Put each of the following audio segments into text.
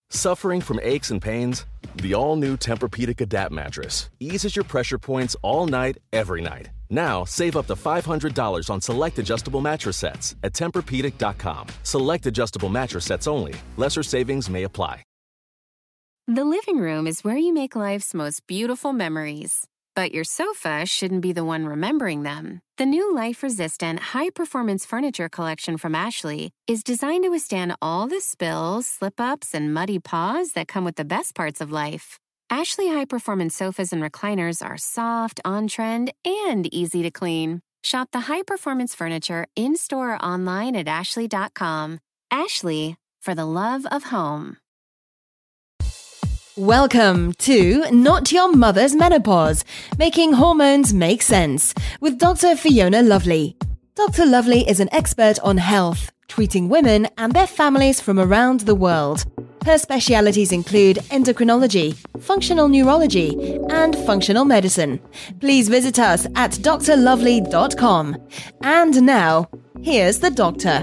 Suffering from aches and pains? The all-new Tempur-Pedic Adapt mattress eases your pressure points all night, every night. Now, save up to $500 on select adjustable mattress sets at TempurPedic.com. Select adjustable mattress sets only. Lesser savings may apply. The living room is where you make life's most beautiful memories. But your sofa shouldn't be the one remembering them. The new life-resistant, high-performance furniture collection from Ashley is designed to withstand all the spills, slip-ups, and muddy paws that come with the best parts of life. Ashley high-performance sofas and recliners are soft, on-trend, and easy to clean. Shop the high-performance furniture in-store or online at ashley.com. Ashley, for the love of home. Welcome to Not Your Mother's Menopause, Making Hormones Make Sense, with Dr. Fiona Lovely. Dr. Lovely is an expert on health, treating women and their families from around the world. Her specialities include endocrinology, functional neurology, and functional medicine. Please visit us at drlovely.com. And now, here's the doctor.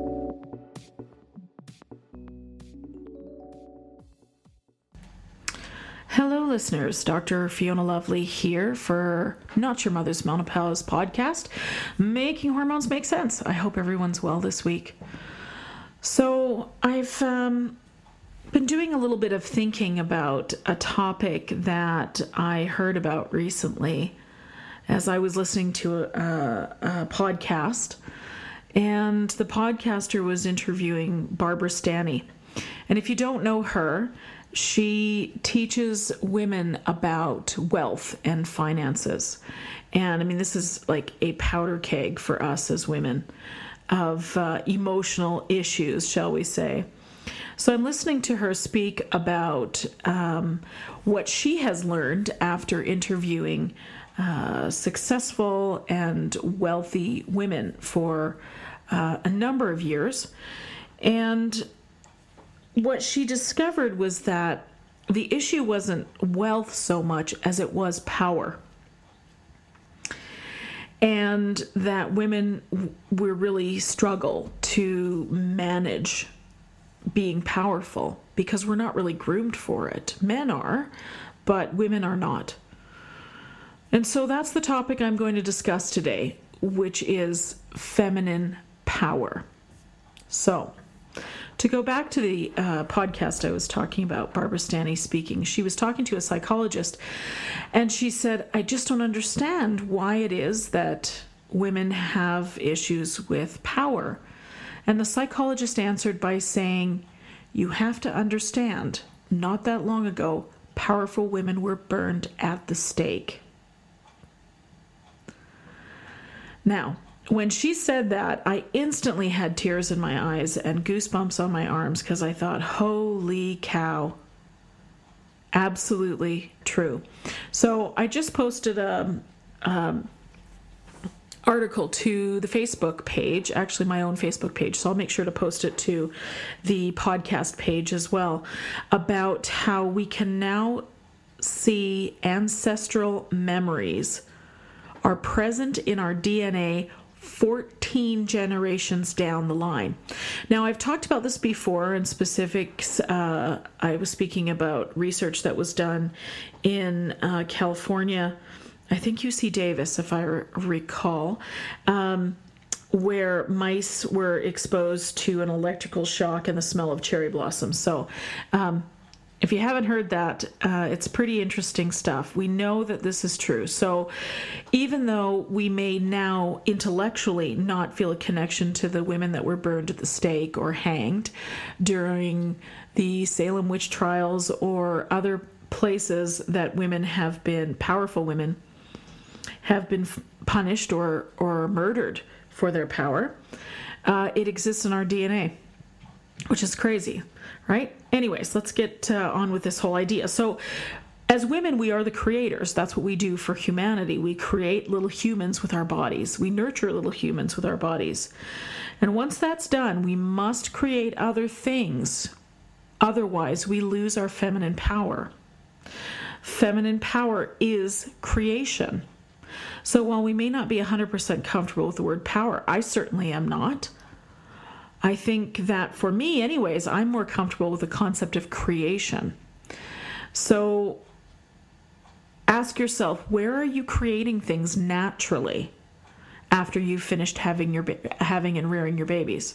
Hello, listeners. Dr. Fiona Lovely here for Not Your Mother's Menopause podcast, Making Hormones Make Sense. I hope everyone's well this week. So I've been doing a little bit of thinking about a topic that I heard about recently as I was listening to a podcast, and the podcaster was interviewing Barbara Stanny. And if you don't know her, she teaches women about wealth and finances. And I mean, this is like a powder keg for us as women of emotional issues, shall we say. So I'm listening to her speak about what she has learned after interviewing successful and wealthy women for a number of years. And what she discovered was that the issue wasn't wealth so much as it was power. And that women will really struggle to manage being powerful because we're not really groomed for it. Men are, but women are not. And so that's the topic I'm going to discuss today, which is feminine power. So, to go back to the podcast I was talking about, Barbara Stanny speaking, she was talking to a psychologist, and she said, I just don't understand why it is that women have issues with power. And the psychologist answered by saying, you have to understand, not that long ago, powerful women were burned at the stake. Now, when she said that, I instantly had tears in my eyes and goosebumps on my arms because I thought, holy cow, absolutely true. So I just posted a article to the Facebook page, actually my own Facebook page, so I'll make sure to post it to the podcast page as well, about how we can now see ancestral memories are present in our DNA 14 generations down the line. Now, I've talked about this before in specifics. I was speaking about research that was done in California, I think UC Davis, if I recall, where mice were exposed to an electrical shock and the smell of cherry blossoms. So, if you haven't heard that, it's pretty interesting stuff. We know that this is true. So even though we may now intellectually not feel a connection to the women that were burned at the stake or hanged during the Salem witch trials or other places that women have been, powerful women, have been punished or murdered for their power, it exists in our DNA, which is crazy, right? Anyways, let's get on with this whole idea. So as women, we are the creators. That's what we do for humanity. We create little humans with our bodies. We nurture little humans with our bodies. And once that's done, we must create other things. Otherwise, we lose our feminine power. Feminine power is creation. So while we may not be 100% comfortable with the word power, I certainly am not. I think that for me, anyways, I'm more comfortable with the concept of creation. So ask yourself, where are you creating things naturally after you've finished having and rearing your babies?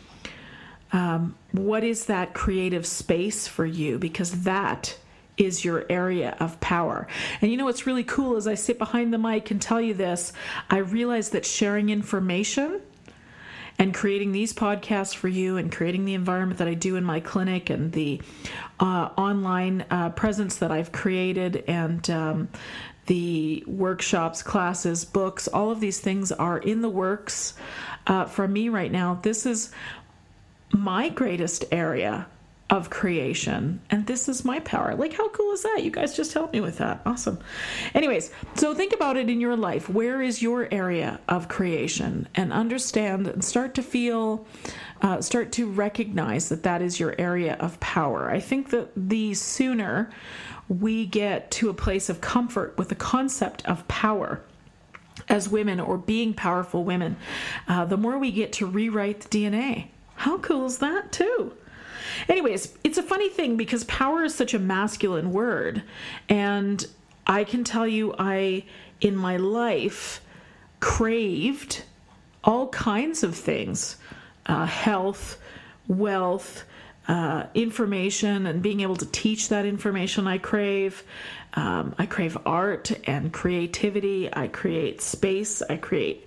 What is that creative space for you? Because that is your area of power. And you know what's really cool as I sit behind the mic and tell you this, I realize that sharing information and creating these podcasts for you and creating the environment that I do in my clinic and the online presence that I've created and the workshops, classes, books, all of these things are in the works for me right now. This is my greatest area of creation, and this is my power. Like, how cool is that? You guys just helped me with that. Awesome. Anyways, so think about it in your life. Where is your area of creation? And understand and start to recognize that that is your area of power. I think that the sooner we get to a place of comfort with the concept of power as women or being powerful women, the more we get to rewrite the DNA. How cool is that too? Anyways, it's a funny thing because power is such a masculine word. And I can tell you, in my life, craved all kinds of things, health, wealth, information, and being able to teach that information I crave. I crave art and creativity. I create space. I crave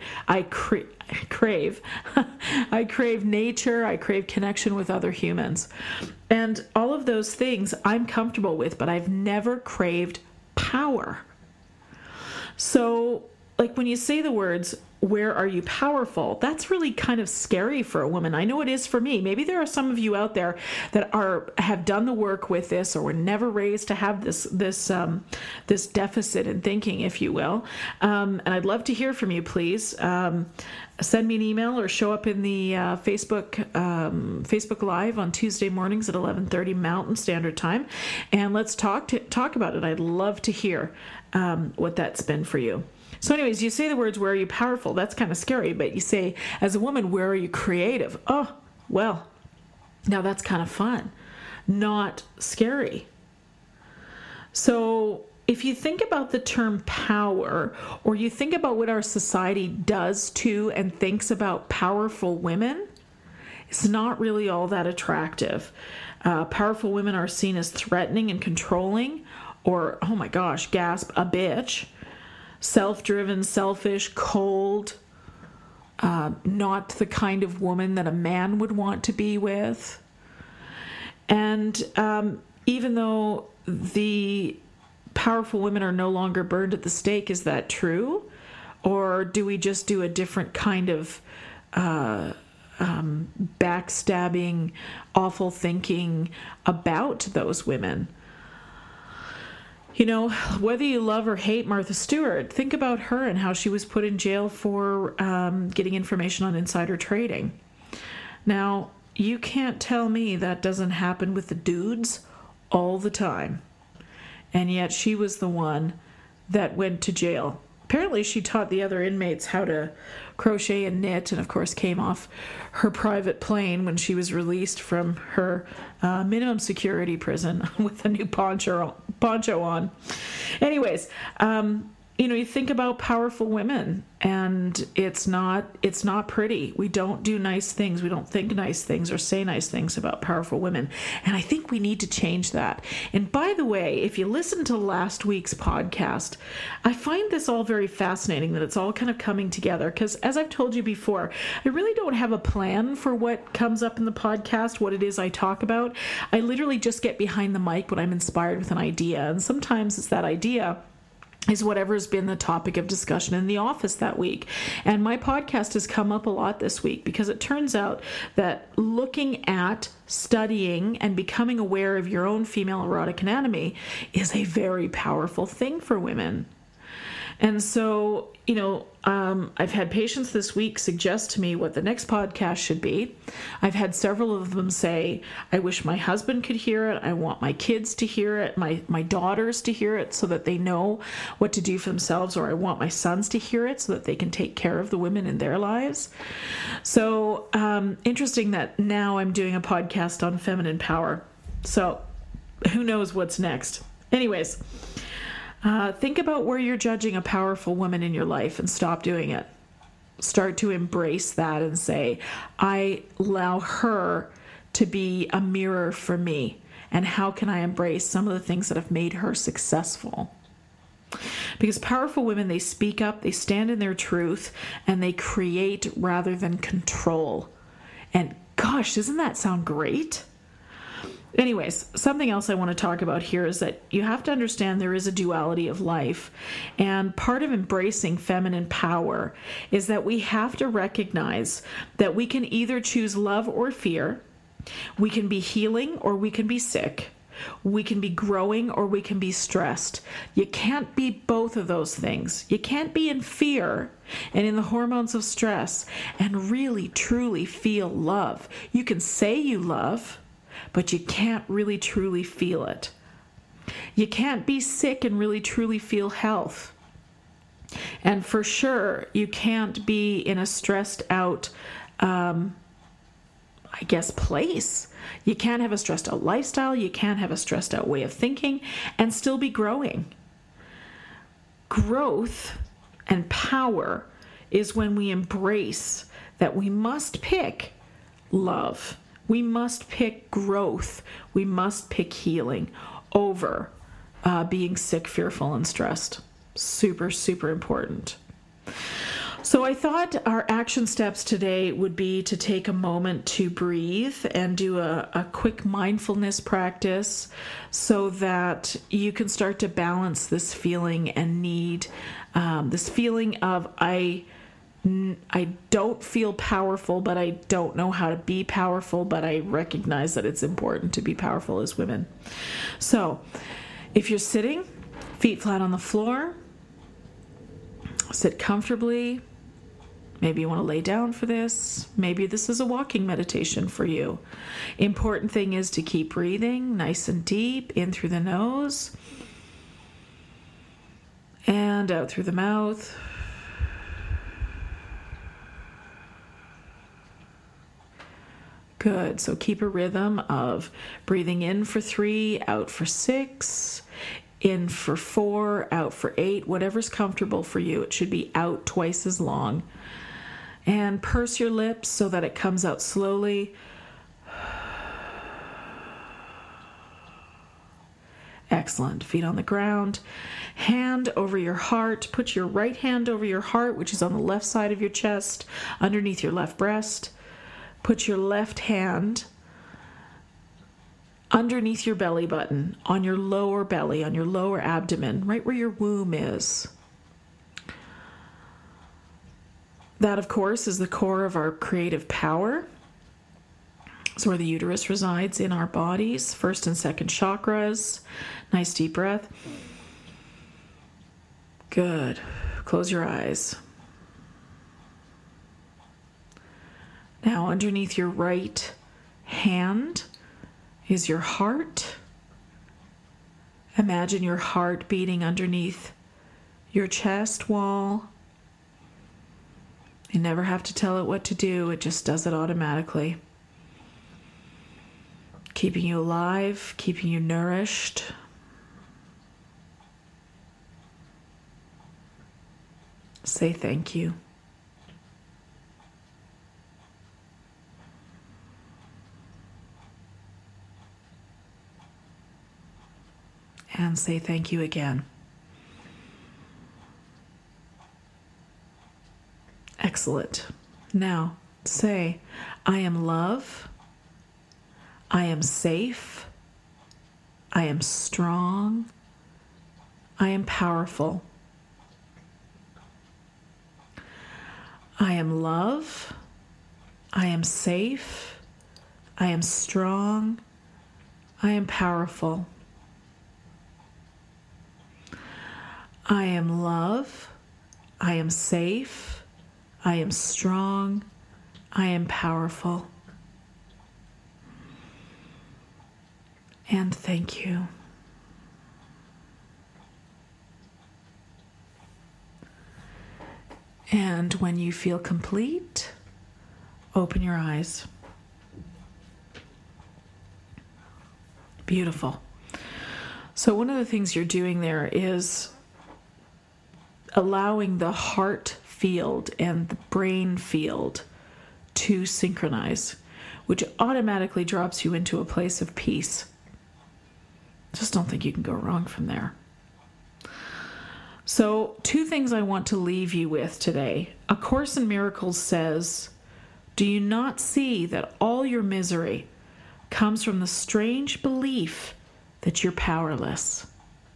I crave nature. I crave connection with other humans. And all of those things I'm comfortable with, but I've never craved power. So, like when you say the words, where are you powerful? That's really kind of scary for a woman. I know it is for me. Maybe there are some of you out there that have done the work with this or were never raised to have this deficit in thinking, if you will. And I'd love to hear from you, please. Send me an email or show up in the Facebook Live on Tuesday mornings at 11:30 Mountain Standard Time, and let's talk about it. I'd love to hear what that's been for you. So anyways, you say the words, where are you powerful? That's kind of scary, but you say, as a woman, where are you creative? Oh, well, now that's kind of fun, not scary. So if you think about the term power, or you think about what our society does to and thinks about powerful women, it's not really all that attractive. Powerful women are seen as threatening and controlling, or, oh my gosh, gasp, a bitch. Self-driven, selfish, cold, not the kind of woman that a man would want to be with. And even though the powerful women are no longer burned at the stake, is that true? Or do we just do a different kind of backstabbing, awful thinking about those women? You know, whether you love or hate Martha Stewart, think about her and how she was put in jail for getting information on insider trading. Now, you can't tell me that doesn't happen with the dudes all the time. And yet she was the one that went to jail. Apparently she taught the other inmates how to crochet and knit, and of course came off her private plane when she was released from her minimum security prison with a new poncho on. Anyways, you think about powerful women, and it's not pretty. We don't do nice things. We don't think nice things or say nice things about powerful women. And I think we need to change that. And by the way, if you listen to last week's podcast, I find this all very fascinating that it's all kind of coming together. Because as I've told you before, I really don't have a plan for what comes up in the podcast, what it is I talk about. I literally just get behind the mic when I'm inspired with an idea. And sometimes it's that idea is whatever's been the topic of discussion in the office that week. And my podcast has come up a lot this week because it turns out that looking at, studying, and becoming aware of your own female erotic anatomy is a very powerful thing for women. And so, I've had patients this week suggest to me what the next podcast should be. I've had several of them say, I wish my husband could hear it. I want my kids to hear it, my daughters to hear it so that they know what to do for themselves, or I want my sons to hear it so that they can take care of the women in their lives. So interesting that now I'm doing a podcast on feminine power. So who knows what's next? Anyways, think about where you're judging a powerful woman in your life and stop doing it. Start to embrace that and say, I allow her to be a mirror for me. And how can I embrace some of the things that have made her successful? Because powerful women, they speak up, they stand in their truth, and they create rather than control. And gosh, doesn't that sound great? Anyways, something else I want to talk about here is that you have to understand there is a duality of life. And part of embracing feminine power is that we have to recognize that we can either choose love or fear. We can be healing or we can be sick. We can be growing or we can be stressed. You can't be both of those things. You can't be in fear and in the hormones of stress and really, truly feel love. You can say you love, but you can't really truly feel it. You can't be sick and really truly feel health. And for sure, you can't be in a stressed out, place. You can't have a stressed out lifestyle. You can't have a stressed out way of thinking and still be growing. Growth and power is when we embrace that we must pick love. We must pick growth. We must pick healing over being sick, fearful, and stressed. Super, super important. So I thought our action steps today would be to take a moment to breathe and do a quick mindfulness practice so that you can start to balance this feeling and need, this feeling of I don't feel powerful, but I don't know how to be powerful, but I recognize that it's important to be powerful as women. So if you're sitting, feet flat on the floor, sit comfortably. Maybe you want to lay down for this. Maybe this is a walking meditation for you. Important thing is to keep breathing nice and deep, in through the nose and out through the mouth. Good. So keep a rhythm of breathing in for 3, out for 6, in for 4, out for 8, whatever's comfortable for you. It should be out twice as long. And purse your lips so that it comes out slowly. Excellent. Feet on the ground. Hand over your heart. Put your right hand over your heart, which is on the left side of your chest, underneath your left breast. Put your left hand underneath your belly button, on your lower belly, on your lower abdomen, right where your womb is. That, of course, is the core of our creative power. It's where the uterus resides in our bodies, first and second chakras. Nice deep breath. Good. Close your eyes. Now, underneath your right hand is your heart. Imagine your heart beating underneath your chest wall. You never have to tell it what to do. It just does it automatically. Keeping you alive, keeping you nourished. Say thank you. And say thank you again. Excellent. Now say, I am love. I am safe. I am strong. I am powerful. I am love. I am safe. I am strong. I am powerful. I am love. I am safe. I am strong. I am powerful. And thank you. And when you feel complete, open your eyes. Beautiful. So one of the things you're doing there is allowing the heart field and the brain field to synchronize, which automatically drops you into a place of peace. Just don't think you can go wrong from there. So, 2 things I want to leave you with today. A Course in Miracles says, "Do you not see that all your misery comes from the strange belief that you're powerless?"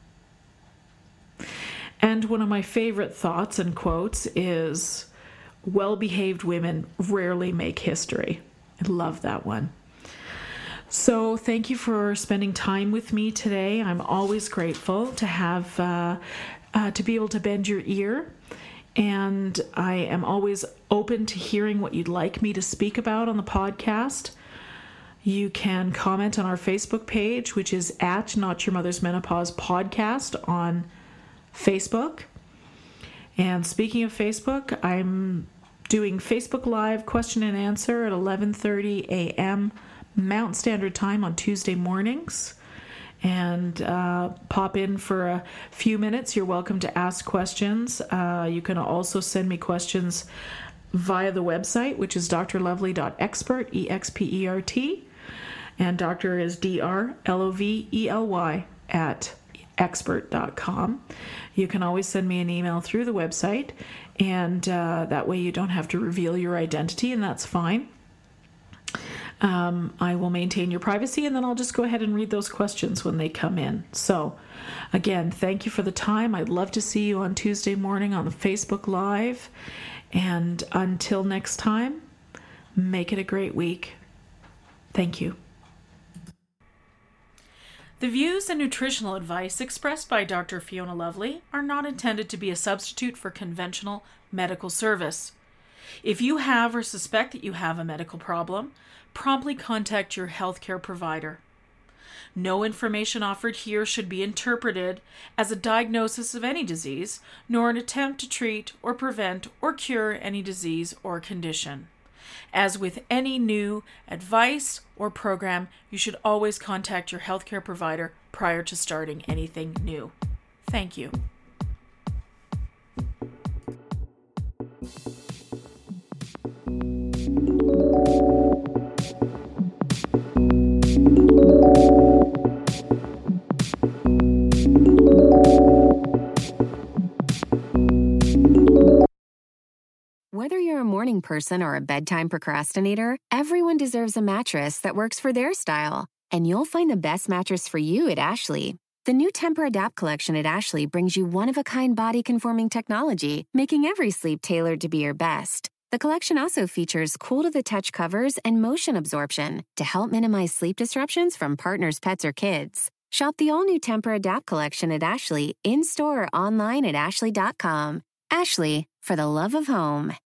And one of my favorite thoughts and quotes is, "Well-behaved women rarely make history." I love that one. So thank you for spending time with me today. I'm always grateful to have to be able to bend your ear, and I am always open to hearing what you'd like me to speak about on the podcast. You can comment on our Facebook page, which is at Not Your Mother's Menopause Podcast on Facebook. And speaking of Facebook, I'm doing Facebook Live question and answer at 11:30 a.m. Mountain Standard Time on Tuesday mornings. And pop in for a few minutes. You're welcome to ask questions. You can also send me questions via the website, which is drlovely.expert, E-X-P-E-R-T. And doctor is D-R-L-O-V-E-L-Y at expert.com. You can always send me an email through the website, and that way you don't have to reveal your identity, and that's fine. I will maintain your privacy, and then I'll just go ahead and read those questions when they come in. So, again, thank you for the time. I'd love to see you on Tuesday morning on the Facebook Live. And until next time, make it a great week. Thank you. The views and nutritional advice expressed by Dr. Fiona Lovely are not intended to be a substitute for conventional medical service. If you have or suspect that you have a medical problem, promptly contact your healthcare provider. No information offered here should be interpreted as a diagnosis of any disease, nor an attempt to treat or prevent or cure any disease or condition. As with any new advice or program, you should always contact your healthcare provider prior to starting anything new. Thank you. Whether you're a morning person or a bedtime procrastinator, everyone deserves a mattress that works for their style. And you'll find the best mattress for you at Ashley. The new Tempur-Adapt collection at Ashley brings you one-of-a-kind body-conforming technology, making every sleep tailored to be your best. The collection also features cool-to-the-touch covers and motion absorption to help minimize sleep disruptions from partners, pets, or kids. Shop the all-new Tempur-Adapt collection at Ashley, in-store or online at ashley.com. Ashley, for the love of home.